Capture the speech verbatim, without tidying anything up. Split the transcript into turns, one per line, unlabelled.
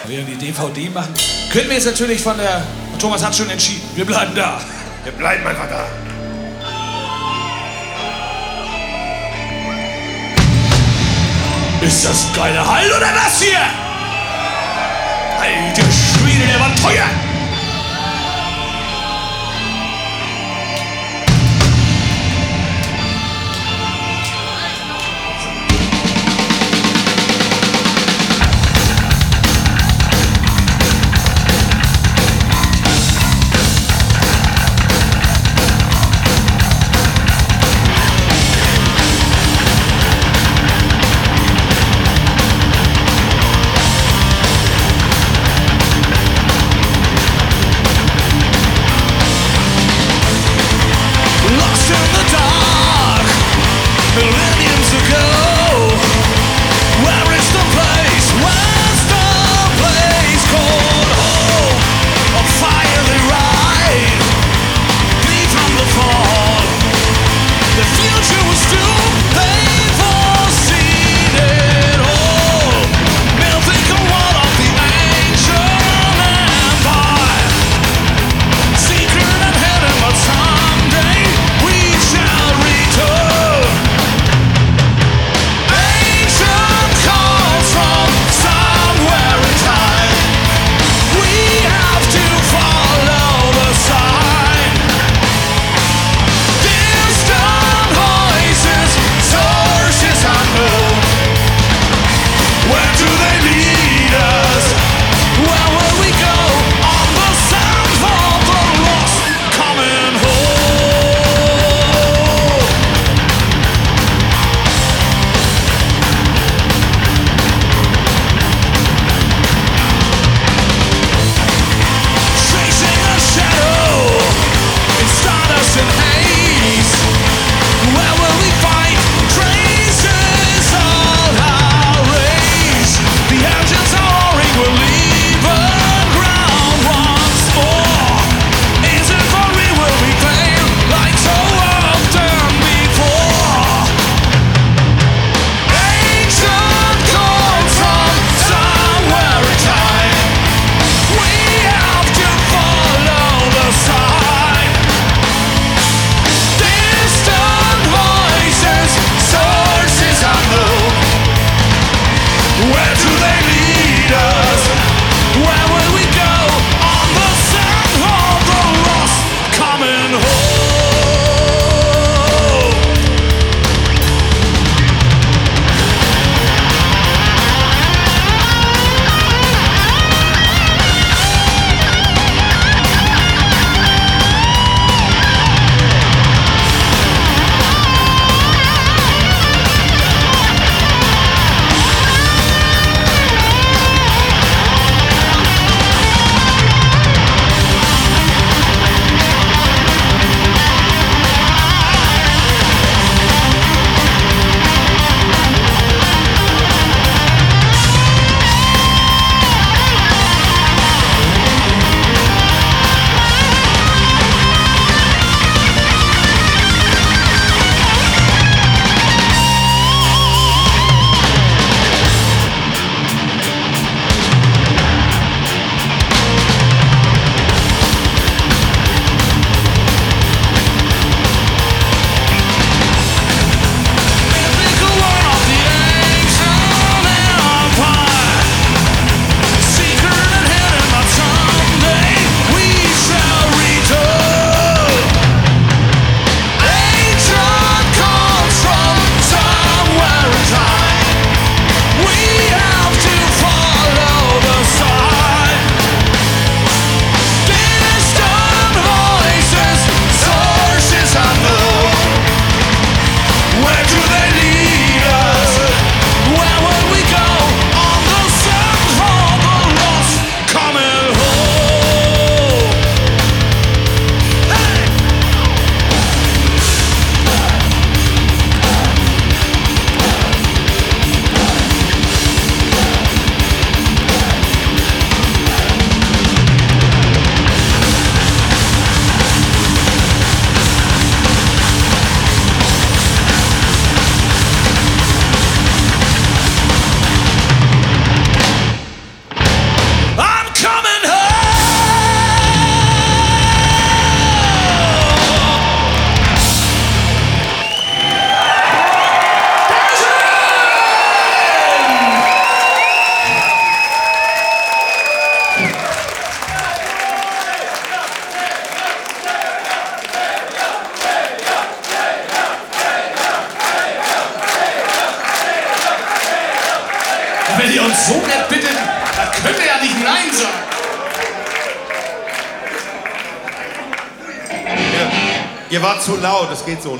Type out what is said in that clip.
Wir werden die D V D machen. Können wir jetzt natürlich von der... Thomas hat schon entschieden. Wir bleiben da.
Wir bleiben einfach da.
Ist das geile Hall oder das hier? Alter Schwede, der war teuer. Wenn ihr uns so nett bittet, dann könnt ihr ja nicht Nein sagen.
Ihr, ihr wart zu laut, das geht so nicht.